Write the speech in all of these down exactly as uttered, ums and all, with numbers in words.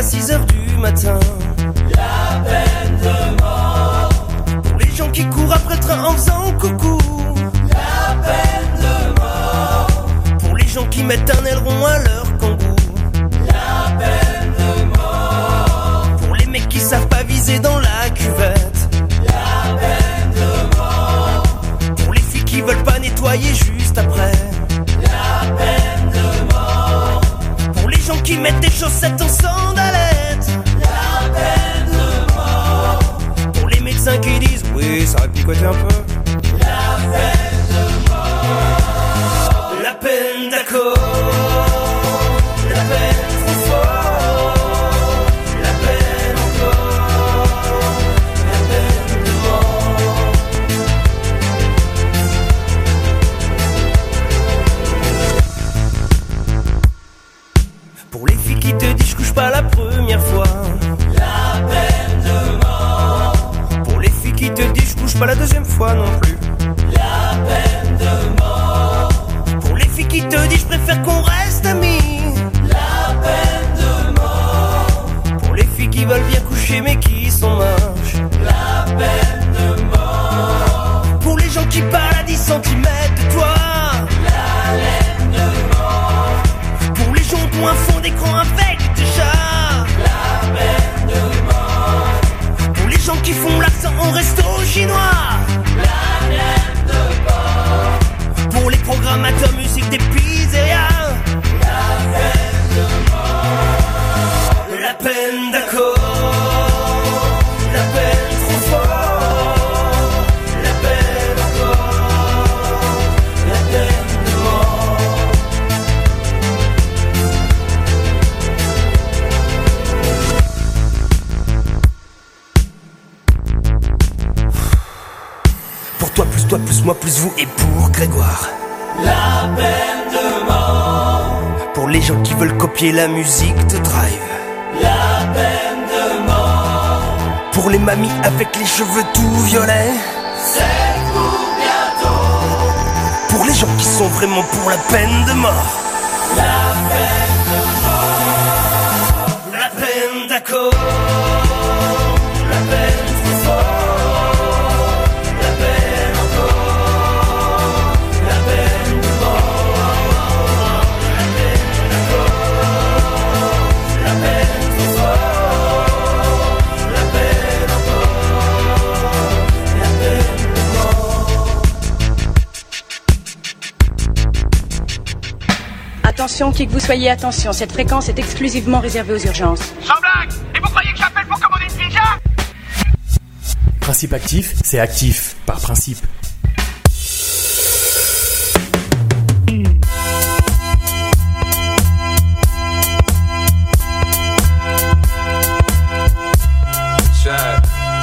six heures du matin. La peine de mort. Pour les gens qui courent après le train en faisant coucou. La peine de mort. Pour les gens qui mettent un aileron à leur kangou. La peine de mort. Pour les mecs qui savent pas viser dans la cuvette. La peine de mort. Pour les filles qui veulent pas nettoyer juste après. La peine de mort. Pour les gens qui mettent des chaussettes en sandalettes. La peine de mort. Pour les médecins qui disent oui, ça va picoter un peu. La peine de mort. La peine d'accord. La peine trop fort. La peine encore. La peine de mort. Pour les filles qui te disent je couche pas la première fois. La peine de mort. Pour les filles qui te disent je couche pas la deuxième fois non plus. La peine de mort. Pour les filles qui te disent je préfère qu'on reste amis. La peine de mort. Pour les filles qui veulent bien coucher mais qui sont moches. La peine de mort. Pour les gens qui parlent à dix centimètres de toi. La laine de mort. Pour les gens qui ont un fond d'écran avec des chats. La peine de mort. Pour les gens qui font l'accent en resto chinois. La laine de mort. Pour les programmateurs musique des pizzerias. La peine de mort. La peine d'accord. La peine trop fort. La peine encore. La peine de mort. Pour toi plus toi plus moi plus vous et pour Grégoire. La peine de mort. Pour les gens qui veulent copier la musique de Drive. La peine de mort. Pour les mamies avec les cheveux tout violets. C'est pour bientôt. Pour les gens qui sont vraiment pour la peine de mort. La peine de mort. La peine d'accord. La peine trop fort. La peine encore. La peine de mort. La peine d'accord. La peine trop fort. La peine encore. La peine de mort. Attention, qui que vous soyez, attention, cette fréquence est exclusivement réservée aux urgences. Sans blague. Et vous croyez que j'appelle pour commander une pizza? Principe actif, c'est actif, par principe. Check.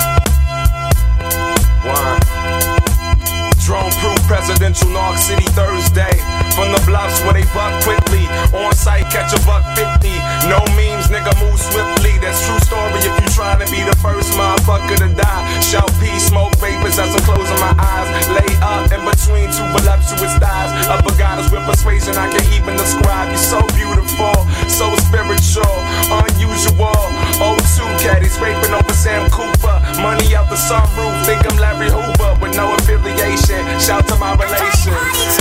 One. Drone-proof presidential North City Thursday. From the bluffs where they buck quickly. On site, catch a buck fifty. No memes, nigga, move swiftly. That's true story if you trying to be the first motherfucker to die. Shout peace, smoke vapors as I'm closing my eyes. Lay up in between two voluptuous thighs. Upper goddess with persuasion, I can't even describe. You're so beautiful, so spiritual, unusual. oh two caddy, scraping over Sam Cooper. Money out the sunroof, think I'm Larry Hoover with no affiliation. Shout to my relations.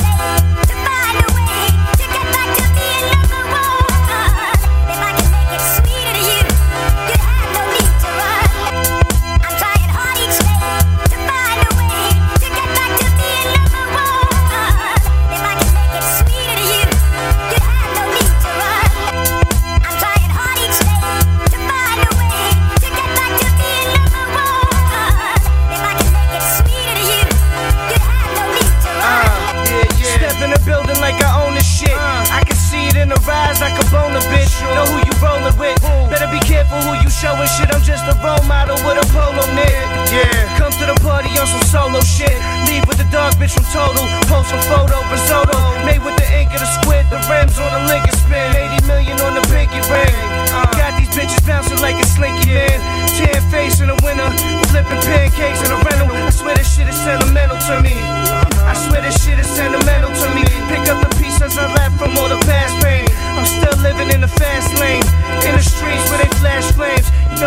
Showing shit, I'm just a role model with a polo knit. Yeah, come to the party on some solo shit. Leave with the dog bitch from Total. Post a photo, risotto. Made with the ink of the squid. The rims on the Lincoln spin. eighty million on the pinky ring. Got these bitches bouncing like a slinky man. Tan face in the winter. Flipping pancakes in a rental. I swear this shit is sentimental to me. I swear this shit is sentimental to me. Pick up the pieces I left from all the past pain. I'm still living in the fast lane. In the streets where they flash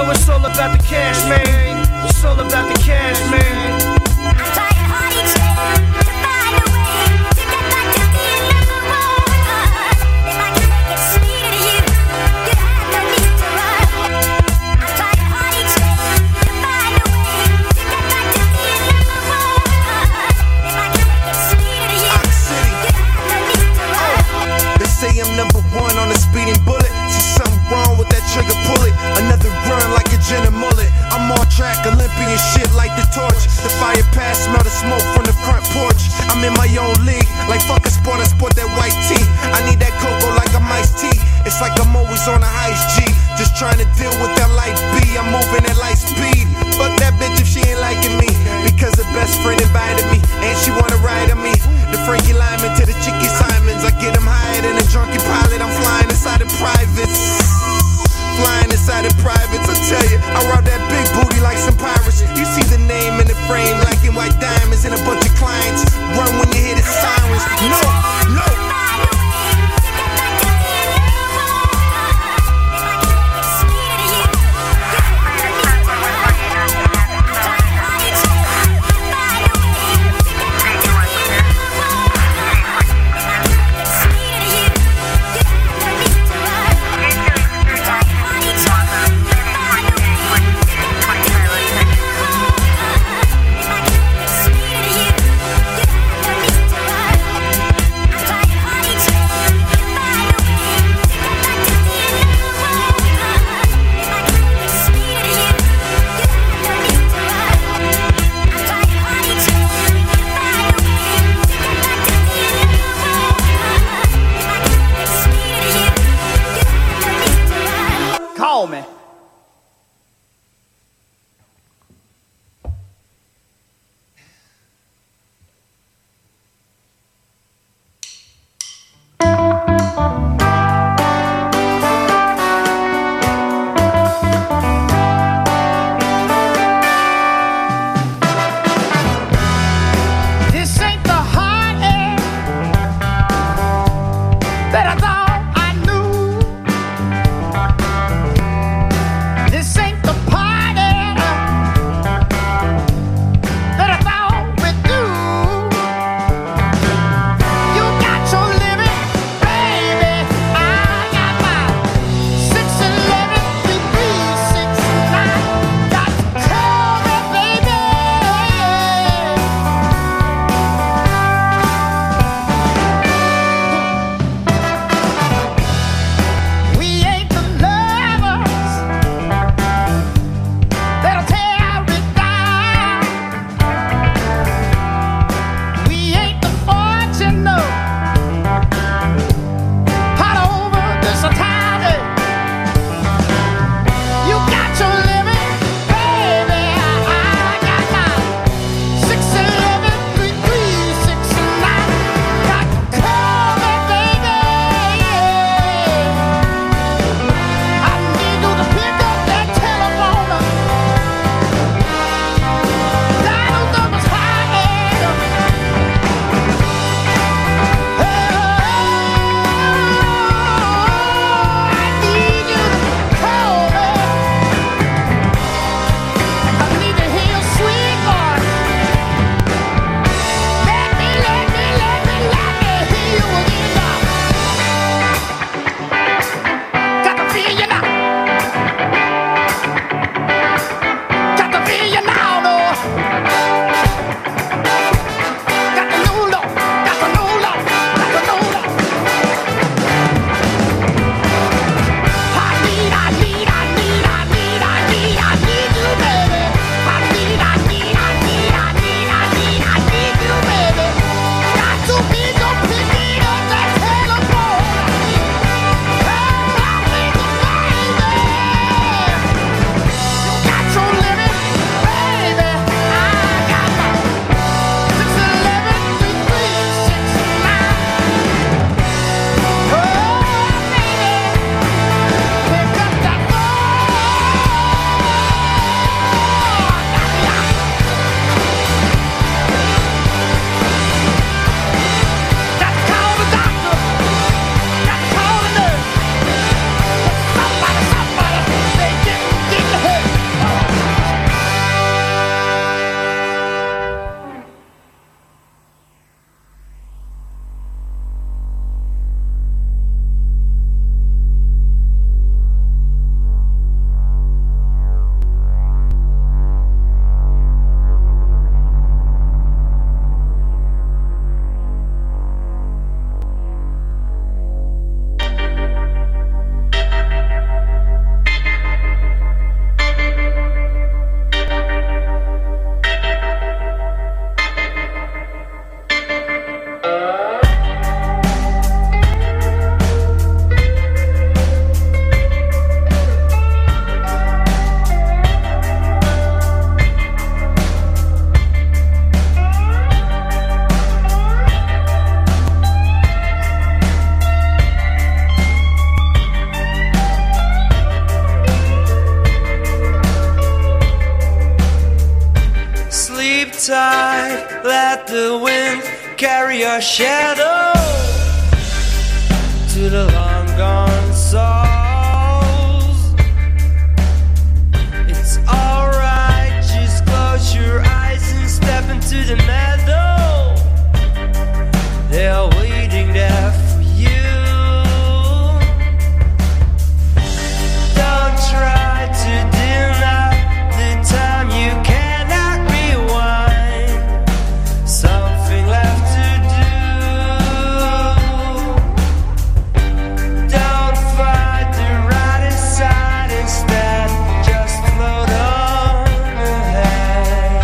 know it's all about the cash, man. It's all about the cash, man. I'm trying hard each day to find a way to get back to being number one. If I can make it sweeter to you, you have no need to run. I'm trying hard each day to find a way to get back to being number one. If I can make it sweeter to you, you have no need to run. They say I'm number one on a speeding bullet. See something wrong with that trigger, pull it. Another run like a Jenna mullet. I'm on track, Olympian shit like the torch. The fire pass, smell the smoke from the front porch. I'm in my own league, like fuck a sport, I sport that white tee. I need that cocoa like I'm iced tea. It's like I'm always on a heist G. Just trying to deal with that life B. I'm moving at light speed. Fuck that bitch if she ain't liking me. Because her best friend invited me, and she wanna ride on me. The Frankie Lyman to the Chicky Simons. I get them higher than a drunken pilot. I'm flying inside of privates. Flying inside of privates, I tell you, I rob that big booty like some pirates. You see the name in the frame, black and white diamonds, and a bunch of clients. Run when you hear the sirens. No, no. let the wind carry your shadow to the long gone souls. It's alright, just close your eyes and step into the meadow. They're waiting there for you. Don't try to deny the time you cannot rewind. Something left to do. Don't fight the right side instead. Just float on ahead.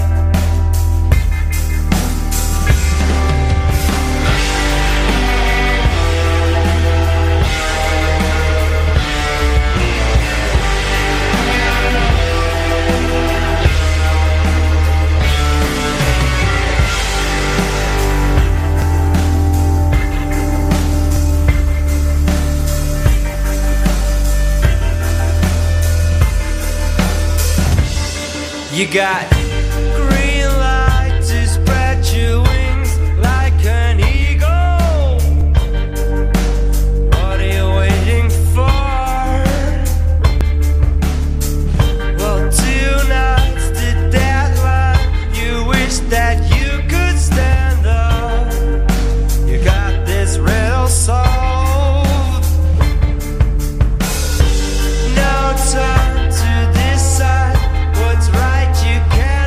You got green light to spread your wings like an eagle. What are you waiting for? Well, tonight's the deadline. You wish that you could stand up. You got this riddle solved. No time to decide what's right, you can't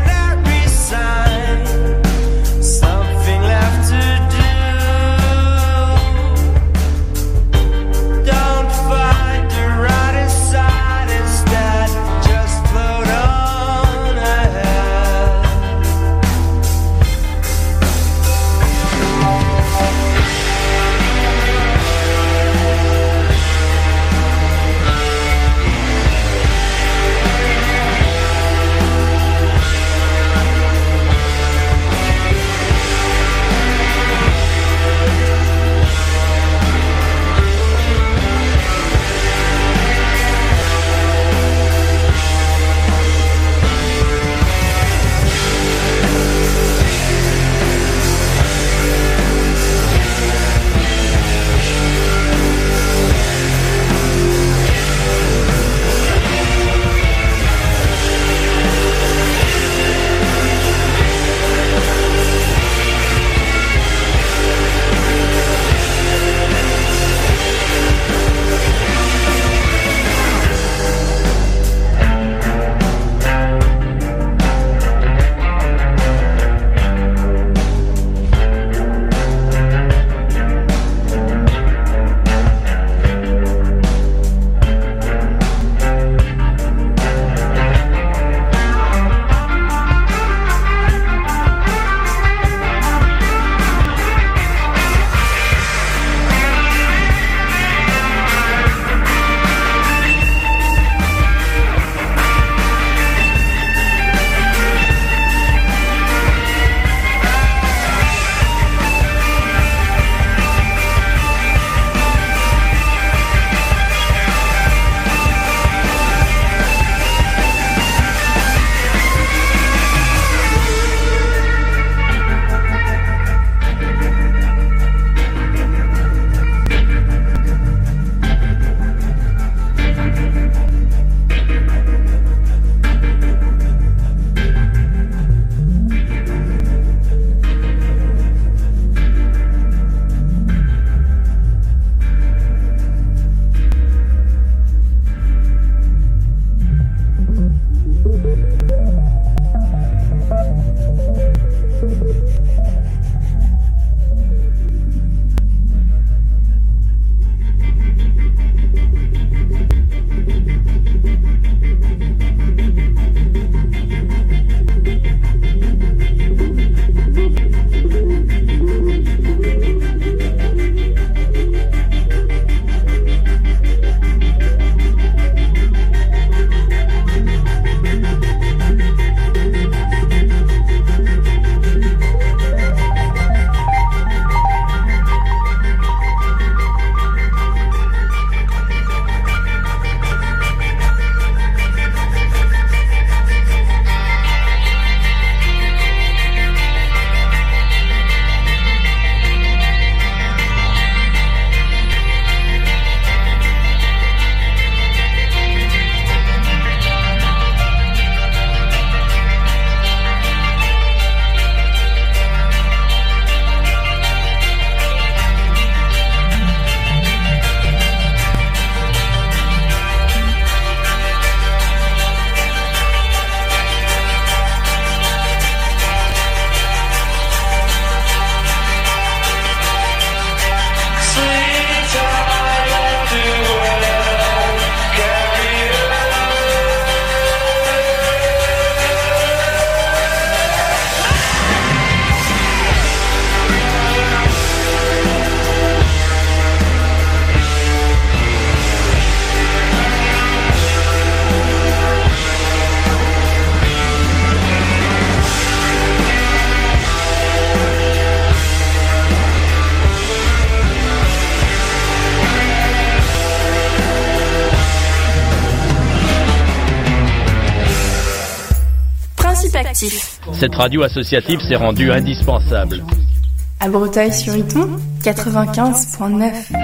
actif. Cette radio associative s'est rendue indispensable. À Breteuil-sur-Iton, quatre-vingt-quinze point neuf.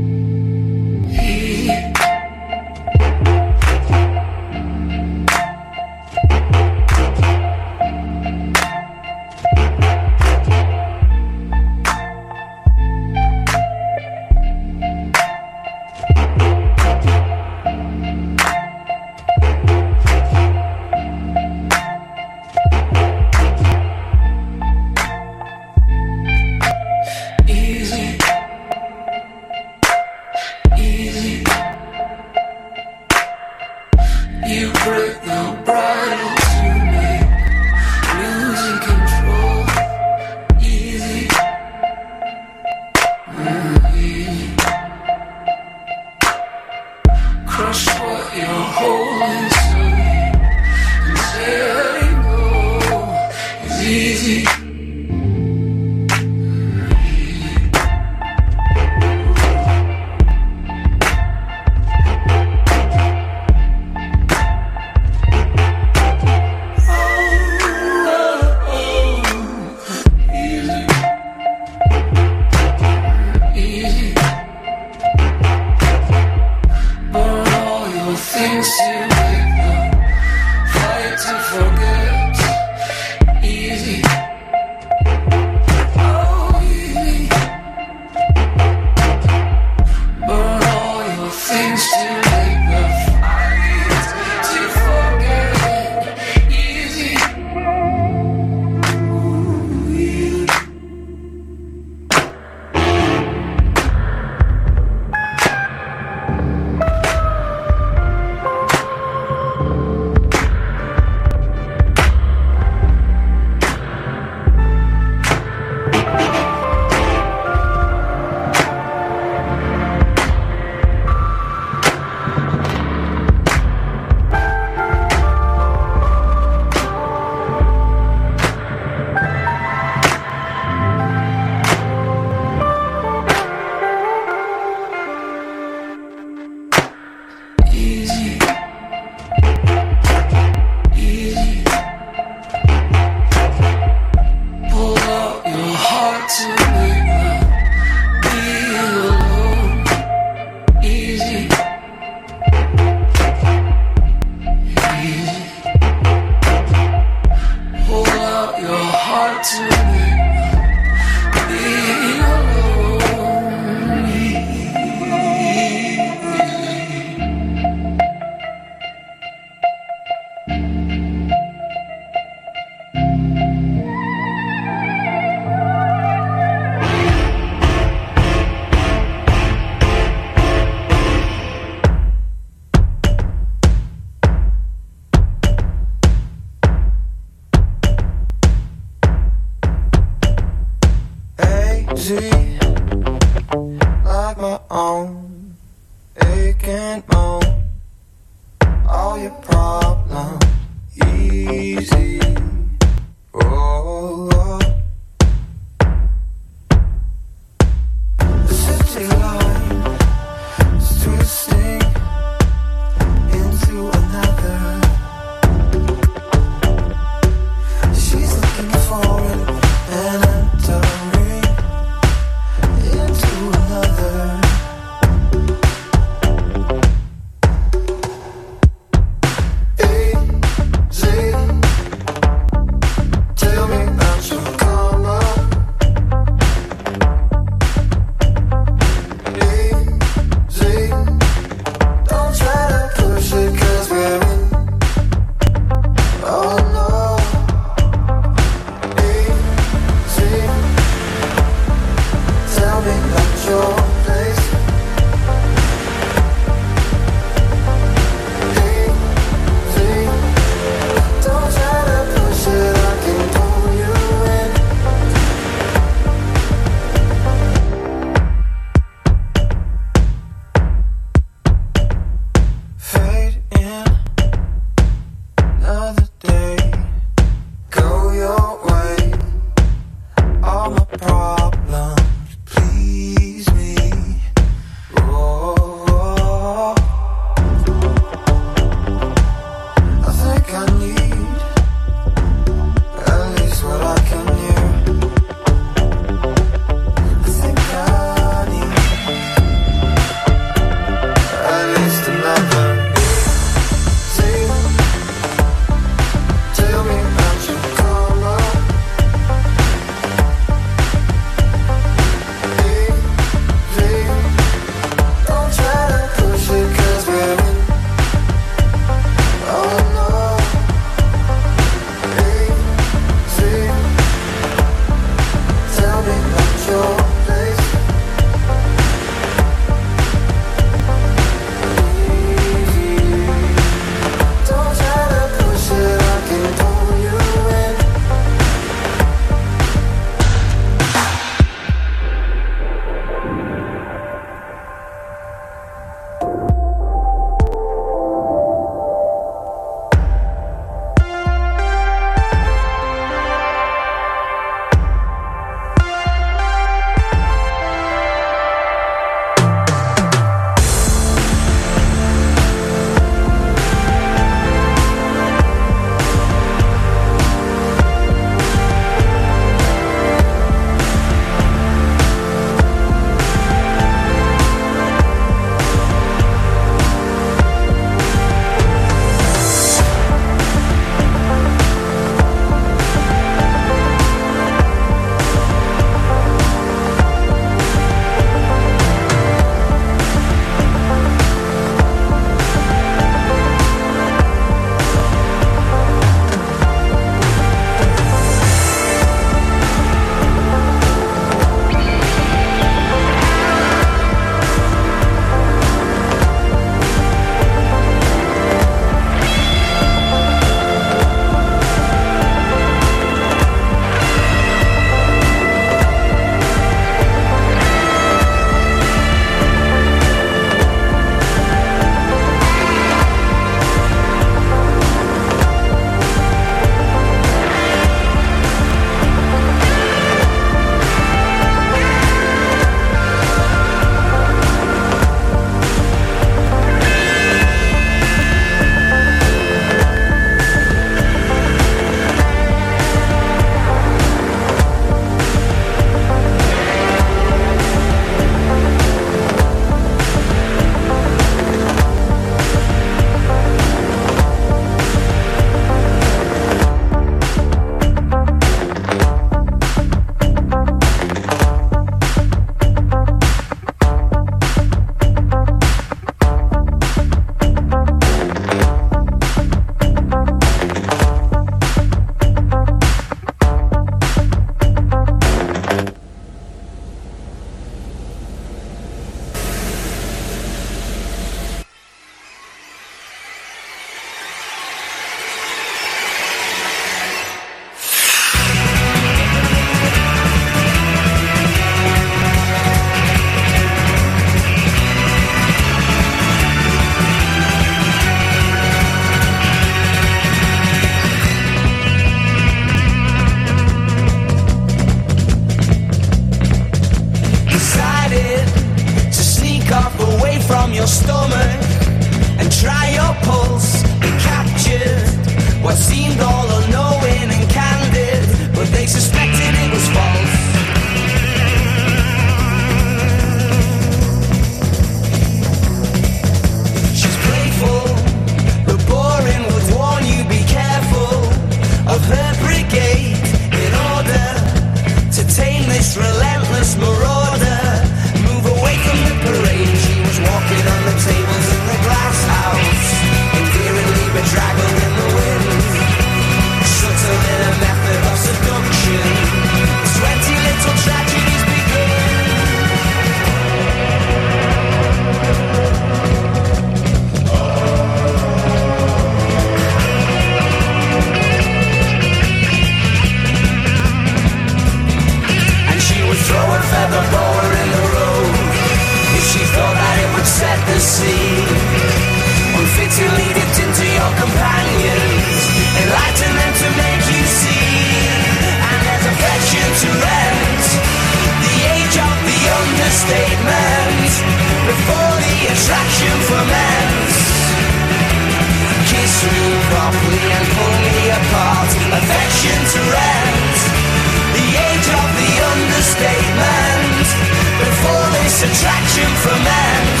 attraction from ends.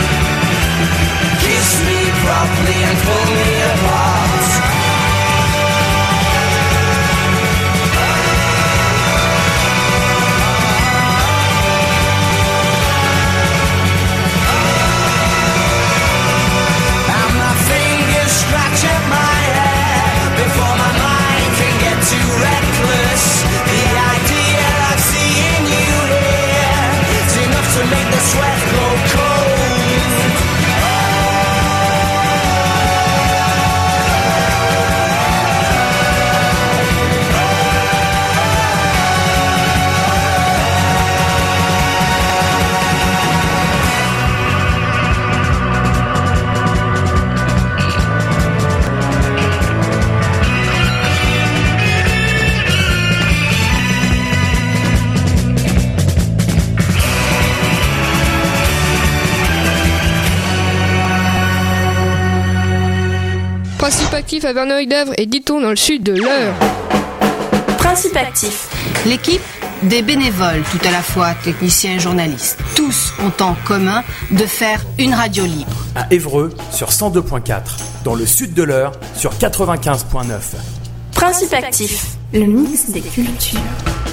Kiss me properly and pull me apart. And my fingers scratch at my hair before my mind can get too reckless. The idea of seeing you here is enough to make the sweat go cold. Principe actif à Verneuil-d'Avre et Diton dans le sud de l'Eure. Principe actif. L'équipe des bénévoles, tout à la fois techniciens et journalistes, tous ont en commun de faire une radio libre. À Évreux sur cent deux point quatre, dans le sud de l'Eure sur quatre-vingt-quinze point neuf. Principe actif. Le mix des cultures.